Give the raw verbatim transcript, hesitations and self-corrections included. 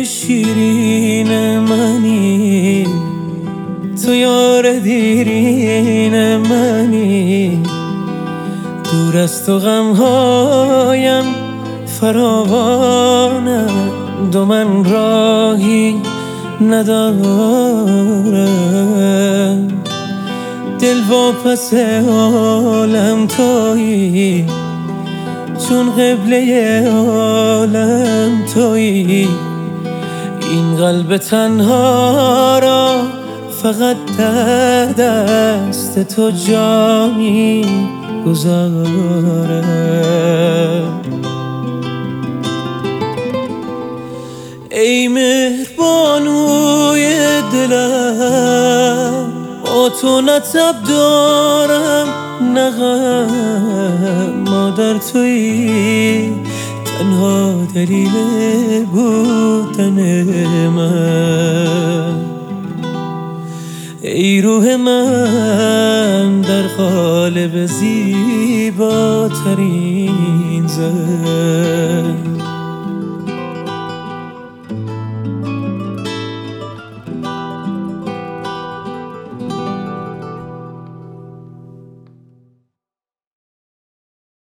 گل شیرین منی، تو یار دیرین منی. دور از تو غمهایم فراوانند و من راهی ندارم. دل واپس عالم تویی، چون قبله عالم تویی. این قلب تنها را فقط در دست تو جا می گذارم. ای مهربانوی دلم، با تو نه تب دارم نه غم. مادر تویی تنها دلیل بودن من. ای روح من در قالب زیباترین زن.